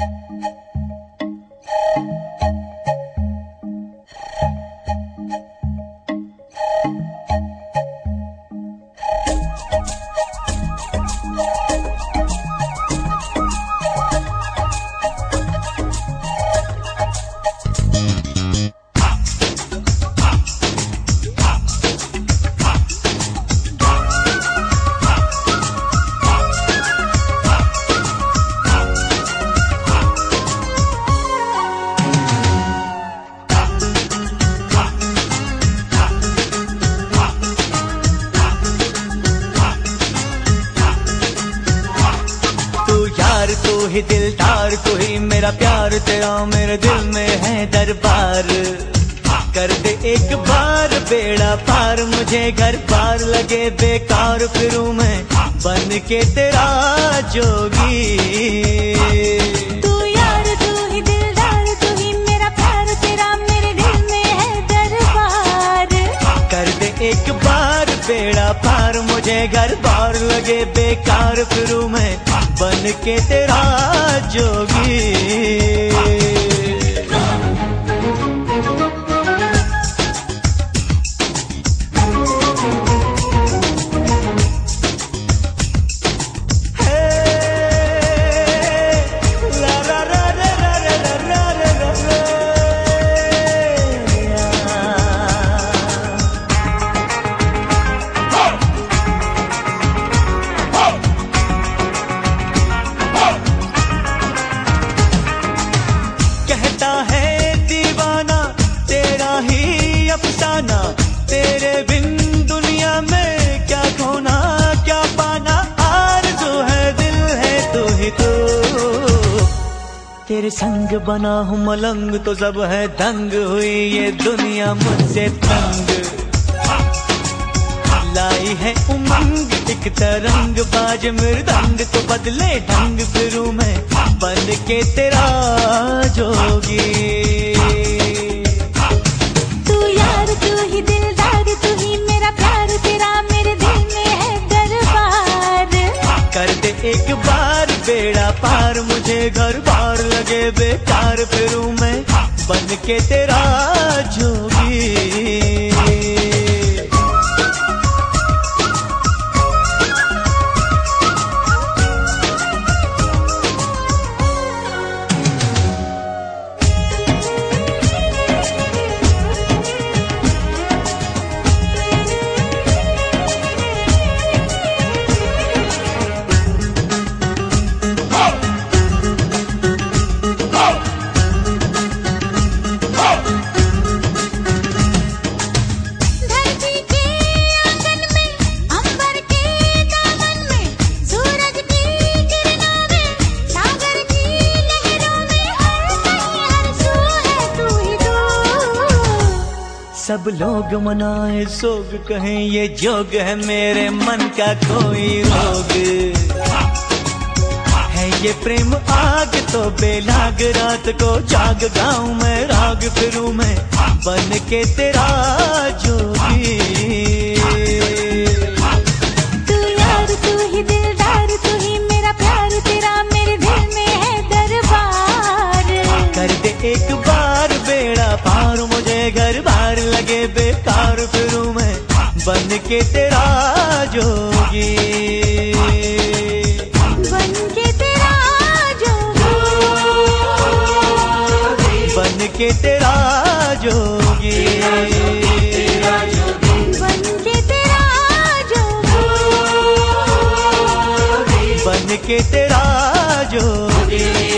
तू ही दिलदार, तू ही मेरा प्यार, तेरा मेरे दिल में है दरबार। कर दे एक बार बेड़ा पार, मुझे घर बार लगे बेकार, फिरूं मैं बन के तेरा जोगी। तू यार तू ही दिलदार, तू ही मेरा प्यार, तेरा मेरे दिल में है दरबार। कर दे एक बार बेड़ा पार, मुझे घर बार लगे बेकार, फिरूं मैं बन के तेरा जोगी। तेरे बिन दुनिया में क्या खोना क्या पाना, आरज़ू है दिल है तू ही तू। तेरे संग बना हूँ मलंग तो सब है दंग, हुई ये दुनिया मुझसे तंग। लाई है उमंग एक तरंग, बाज मृदंग तो बदले ढंग, फिरूं मैं बन के तेरा जोगी। एक बार बेड़ा पार, मुझे घर बार लगे बेकार, फिरूं मैं बन के तेरा जोगी। सब लोग मनाए सोग, कहें ये जोग है मेरे मन का कोई रोग। है ये प्रेम आग तो बेलाग, रात को जाग गाऊं मैं राग, फिरूं मैं बन के तेरा जोगी। तू यार तू ही दिलदार, तू ही मेरा प्यार, तेरा मेरे दिल में है दरबार। कर दे एक बार बेड़ा पार, मुझे घर बार लगे बेकार, फिरूं मैं बन के तेरा जोगी। बन के तेरा जोगी, बन के तेरा जोगी, बन के तेरा जोगी, बन के तेरा जोगी।